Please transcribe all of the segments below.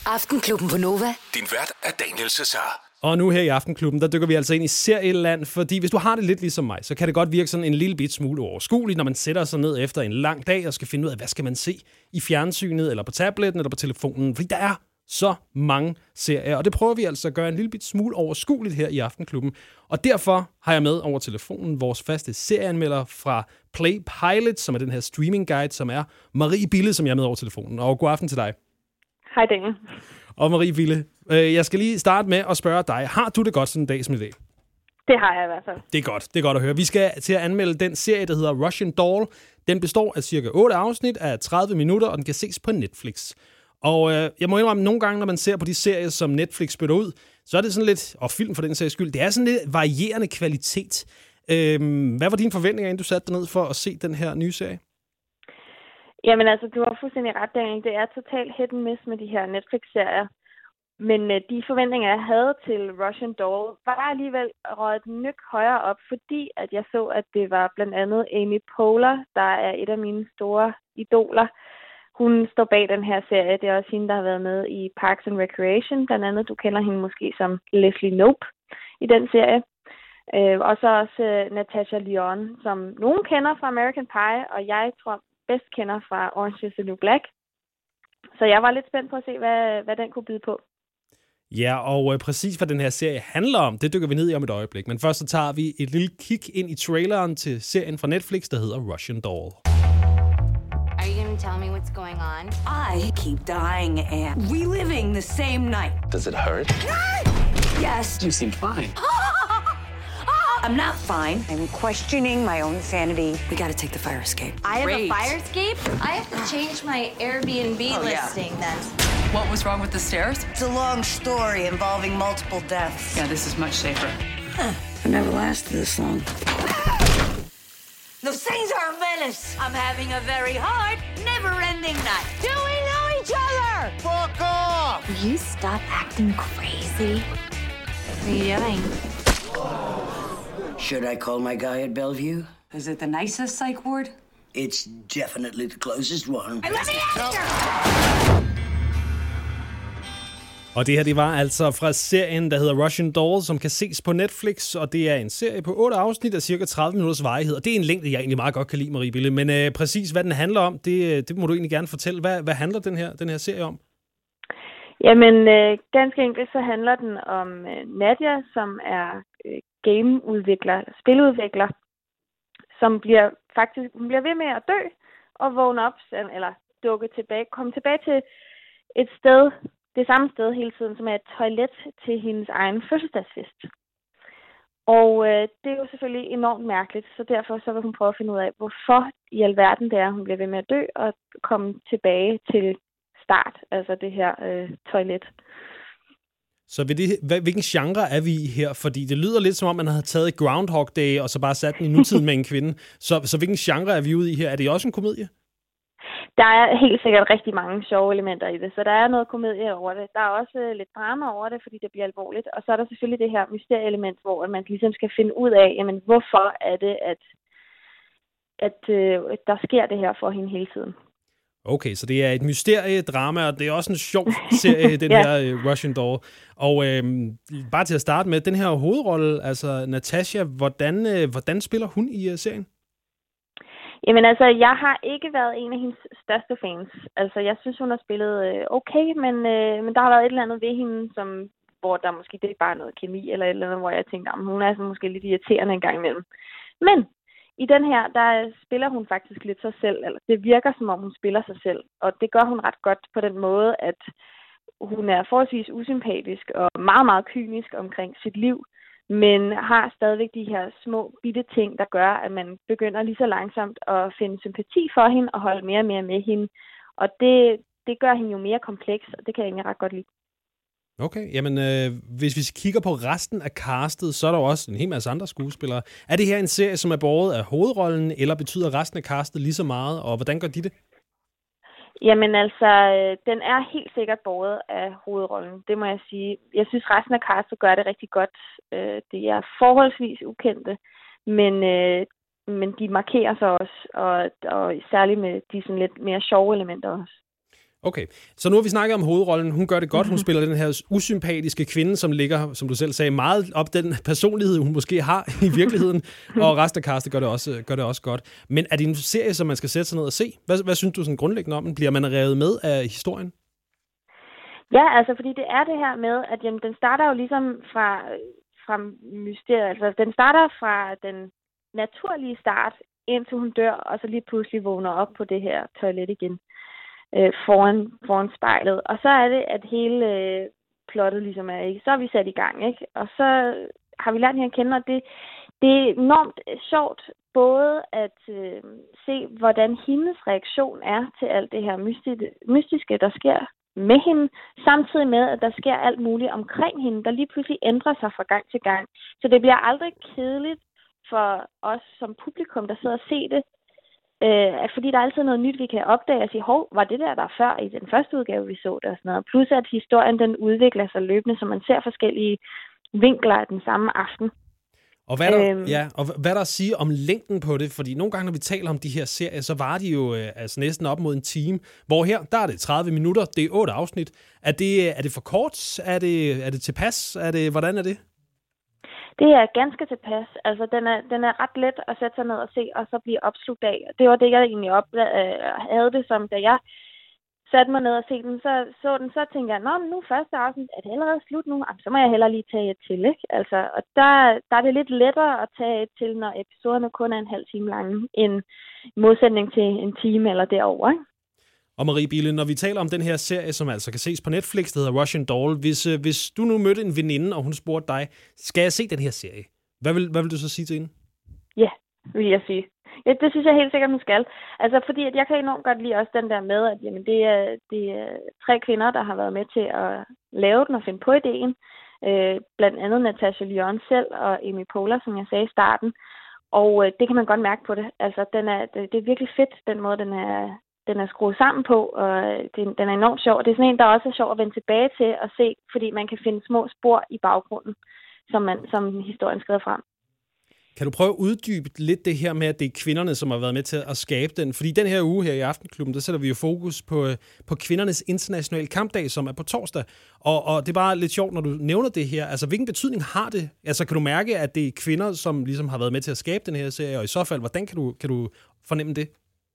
Aftenklubben på Nova. Din vært er Daniel Cesar. Og nu her i Aftenklubben, der dykker vi altså ind i serieland, fordi hvis du har det lidt ligesom mig, så kan det godt virke sådan en lille bit smule overskueligt, når man sætter sig ned efter en lang dag og skal finde ud af, hvad skal man se i fjernsynet, eller på tabletten, eller på telefonen, fordi der er så mange serier, og det prøver vi altså at gøre en lille bit smule overskueligt her i Aftenklubben. Og derfor har jeg med over telefonen vores faste serieanmelder fra Play Pilot, som er den her streaming guide, som er Marie Bille, som jeg er med over telefonen. Og god aften til dig. Hej Daniel. Og Marie Bille, jeg skal lige starte med at spørge dig, har du det godt sådan en dag som i dag? Det har jeg i hvert fald. Det er godt at høre. Vi skal til at anmelde den serie, der hedder Russian Doll. Den består af cirka 8 afsnit af 30 minutter, og den kan ses på Netflix. Og jeg må indrømme, nogle gange, når man ser på de serier, som Netflix spytter ud, så er det sådan lidt, og film for den sags skyld, det er sådan lidt varierende kvalitet. Hvad var dine forventninger, inden du satte dig ned for at se den her nye serie? Jamen altså, du har fuldstændig ret, Daniel. Det er totalt hit and miss med de her Netflix-serier. Men de forventninger, jeg havde til Russian Doll, var alligevel røget et nyk højere op, fordi at jeg så, at det var blandt andet Amy Poehler, der er et af mine store idoler. Hun står bag den her serie. Det er også hende, der har været med i Parks and Recreation. Blandt andet, du kender hende måske som Leslie Knope i den serie. Og så også Natasha Lyonne, som nogen kender fra American Pie, og jeg tror bedst kender fra Orange is the New Black. Så jeg var lidt spændt på at se, hvad den kunne byde på. Ja, og præcis hvad den her serie handler om, det dykker vi ned i om et øjeblik. Men først så tager vi et lille kig ind i traileren til serien fra Netflix, der hedder Russian Doll. Are you going to tell me what's going on? I keep dying and reliving the same night. Does it hurt? Yes. You seem fine. I'm not fine. I'm questioning my own sanity. We got to take the fire escape. I have Great. a fire escape? I have to change my Airbnb listing then. What was wrong with the stairs? It's a long story involving multiple deaths. Yeah, this is much safer. I never lasted this long. Those things are a menace. I'm having a very hard, never-ending night. Do we know each other? Fuck off! Will you stop acting crazy? What are you doing? Should I call my guy at Bellevue? Is it the nicest psych ward? It's definitely the closest one. Let me answer! Og det her, det var altså fra serien, der hedder Russian Doll, som kan ses på Netflix, og det er en serie på 8 afsnit af cirka 30 minutters varighed, og det er en længde, jeg egentlig meget godt kan lide, Marie Bille. Men præcis, hvad den handler om, det må du egentlig gerne fortælle. Hvad handler den her serie om? Jamen, ganske enkelt så handler den om Nadia, som er gameudvikler, spiludvikler, som hun bliver ved med at dø og vågne op, eller komme tilbage til et sted, det samme sted hele tiden, som er et toilet til hendes egen fødselsdagsfest. Og det er jo selvfølgelig enormt mærkeligt, så derfor så vil hun prøve at finde ud af, hvorfor i alverden det er, hun bliver ved med at dø og komme tilbage til start, altså det her toilet. Så hvilken genre er vi i her? Fordi det lyder lidt som om, man har taget Groundhog Day og så bare sat den i nutiden med en kvinde. Så hvilken genre er vi ude i her? Er det også en komedie? Der er helt sikkert rigtig mange sjove elementer i det, så der er noget komedie over det. Der er også lidt drama over det, fordi det bliver alvorligt. Og så er der selvfølgelig det her mysterieelement, hvor man ligesom skal finde ud af, jamen, hvorfor er det, at der sker det her for hende hele tiden. Okay, så det er et mysteriedrama, og det er også en sjov serie, den her Russian Doll. Og bare til at starte med, den her hovedrolle, altså Natasha, hvordan spiller hun i serien? Jamen altså, jeg har ikke været en af hendes største fans. Altså, jeg synes, hun har spillet okay, men der har været et eller andet ved hende, hvor der måske det er bare noget kemi, eller et eller andet, hvor jeg tænkte, hun er sådan måske lidt irriterende en gang imellem. Men i den her, der spiller hun faktisk lidt sig selv, eller det virker som om hun spiller sig selv, og det gør hun ret godt på den måde, at hun er forholdsvis usympatisk og meget, meget kynisk omkring sit liv, men har stadigvæk de her små bitte ting, der gør, at man begynder lige så langsomt at finde sympati for hende og holde mere og mere med hende. Og det gør hende jo mere kompleks, og det kan jeg egentlig ret godt lide. Okay, jamen hvis vi kigger på resten af castet, så er der jo også en hel masse andre skuespillere. Er det her en serie, som er båret af hovedrollen, eller betyder resten af castet lige så meget, og hvordan gør de det? Jamen altså, den er helt sikkert båret af hovedrollen, det må jeg sige. Jeg synes, resten af castet gør det rigtig godt. Det er forholdsvis ukendte, men de markerer sig også, og særligt med de sådan lidt mere sjove elementer også. Okay, så nu har vi snakket om hovedrollen. Hun gør det godt. Hun spiller den her usympatiske kvinde, som ligger, som du selv sagde, meget op den personlighed, hun måske har i virkeligheden. Og resten af castet gør det også godt. Men er det en serie, som man skal sætte sig ned og se? Hvad synes du sådan grundlæggende om den? Bliver man revet med af historien? Ja, altså fordi det er det her med, at jamen, den starter jo ligesom fra mysteriet. Altså den starter fra den naturlige start, indtil hun dør, og så lige pludselig vågner op på det her toilet igen. Foran spejlet. Og så er det, at hele plottet ligesom er, ikke? Så er vi sat i gang, ikke? Og så har vi lært hende at kende, og det er enormt sjovt både at se, hvordan hendes reaktion er til alt det her mystiske, der sker med hende, samtidig med, at der sker alt muligt omkring hende, der lige pludselig ændrer sig fra gang til gang. Så det bliver aldrig kedeligt for os som publikum, der sidder og ser det, fordi der er altid noget nyt, vi kan opdage og sige, hov, var det der før i den første udgave, vi så det og sådan noget. Plus at historien, den udvikler sig løbende, så man ser forskellige vinkler af den samme aften. Og hvad er der at sige om længden på det? Fordi nogle gange, når vi taler om de her serier, så var de jo altså næsten op mod en time. Hvor her, der er det 30 minutter, det er 8 afsnit. Er det for kort? Er det tilpas? Hvordan er det? Det er ganske tilpas. Altså, den er ret let at sætte sig ned og se, og så blive opslugt af. Det var det, jeg egentlig havde det som, da jeg satte mig ned og se den, så tænkte jeg, nu første afsnit, er det allerede slut nu? Så må jeg hellere lige tage et til, ikke? Altså, og der er det lidt lettere at tage et til, når episoderne kun er en halv time lange, end modsætning til en time eller derover, ikke? Og Marie Bille, når vi taler om den her serie, som altså kan ses på Netflix, der hedder Russian Doll, hvis du nu mødte en veninde, og hun spurgte dig, skal jeg se den her serie? Hvad vil du så sige til hende? Ja, vil jeg sige. Ja, det synes jeg helt sikkert, hun skal. Altså, fordi at jeg kan enormt godt lide også den der med, at jamen, det er 3 kvinder, der har været med til at lave den og finde på ideen. Blandt andet Natasha Lyonne selv og Amy Poehler, som jeg sagde i starten. Og det kan man godt mærke på det. Altså, det er virkelig fedt, den måde, den er skruet sammen på, og den er enormt sjov. Det er sådan en, der også er sjov at vende tilbage til at se, fordi man kan finde små spor i baggrunden, som historien skriver frem. Kan du prøve at uddybe lidt det her med, at det er kvinderne, som har været med til at skabe den? Fordi den her uge her i Aftenklubben, der sætter vi jo fokus på kvindernes internationale kampdag, som er på torsdag. Og det er bare lidt sjovt, når du nævner det her. Altså, hvilken betydning har det? Altså, kan du mærke, at det er kvinder, som ligesom har været med til at skabe den her serie? Og i så fald, hvordan kan du fornemme det?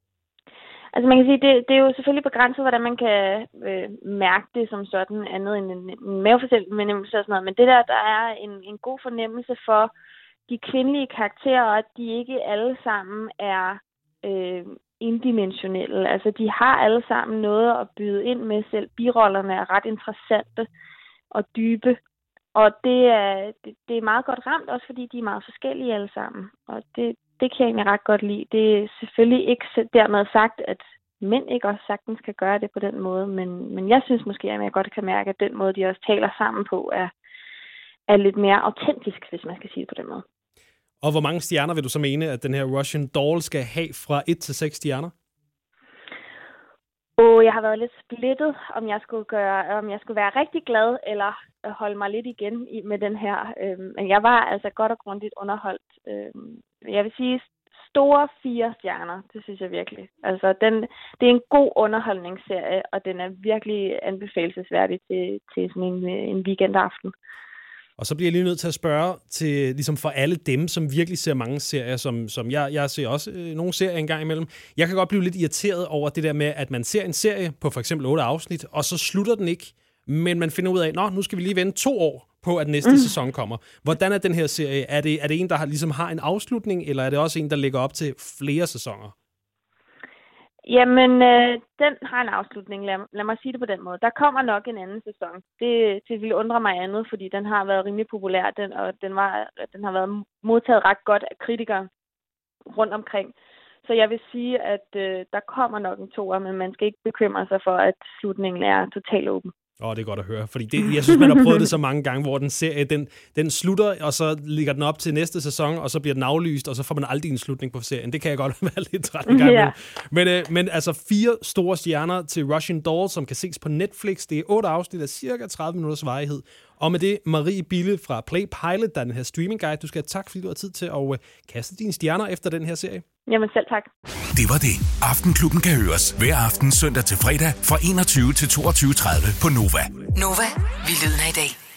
Altså man kan sige, det er jo selvfølgelig begrænset, hvordan man kan mærke det som sådan andet end en mavefornemmelse og sådan noget. Men det der er en god fornemmelse for de kvindelige karakterer, og at de ikke alle sammen er indimensionelle. Altså de har alle sammen noget at byde ind med selv. Birollerne er ret interessante og dybe. Og det er meget godt ramt, også fordi de er meget forskellige alle sammen. Og det kan jeg egentlig ret godt lide. Det er selvfølgelig ikke dermed sagt, at mænd ikke også sagtens kan gøre det på den måde, men jeg synes måske, at jeg godt kan mærke, at den måde, de også taler sammen på, er lidt mere autentisk, hvis man skal sige det på den måde. Og hvor mange stjerner vil du så mene, at den her Russian Doll skal have fra 1 til 6 stjerner? Jeg har været lidt splittet, om jeg skulle være rigtig glad, eller holde mig lidt igen med den her. Men jeg var altså godt og grundigt underholdt. Jeg vil sige store 4 stjerner, det synes jeg virkelig. Altså, det er en god underholdningsserie, og den er virkelig anbefalelsesværdig til sådan en weekendaften. Og så bliver jeg lige nødt til at spørge til, ligesom for alle dem, som virkelig ser mange serier, som jeg ser også nogle serier en gang imellem. Jeg kan godt blive lidt irriteret over det der med, at man ser en serie på for eksempel 8 afsnit, og så slutter den ikke, men man finder ud af, nu skal vi lige vente 2 år på, at næste sæson kommer. Hvordan er den her serie? Er det en, der ligesom har en afslutning, eller er det også en, der lægger op til flere sæsoner? Jamen, den har en afslutning. Lad mig sige det på den måde. Der kommer nok en anden sæson. Det ville undre mig andet, fordi den har været rimelig populær, og den har været modtaget ret godt af kritikere rundt omkring. Så jeg vil sige, at der kommer nok en 2'er, men man skal ikke bekymre sig for, at slutningen er totalt åben. Det er godt at høre, fordi jeg synes, man har prøvet det så mange gange, hvor den serie, den slutter, og så ligger den op til næste sæson, og så bliver den aflyst, og så får man aldrig en slutning på serien. Det kan jeg godt være lidt træt en gang med. Men altså 4 store stjerner til Russian Doll, som kan ses på Netflix. Det er 8 afsnit af cirka 30 minutters varighed. Og med det, Marie Bille fra Play Pilot, der er den her streaming guide. Du skal have tak, fordi du har tid til at kaste dine stjerner efter den her serie. Jamen selv tak. Det var det. Aftenklubben kan høres hver aften søndag til fredag fra 21 til 22.30 på Nova. Nova, vi lyder i dag.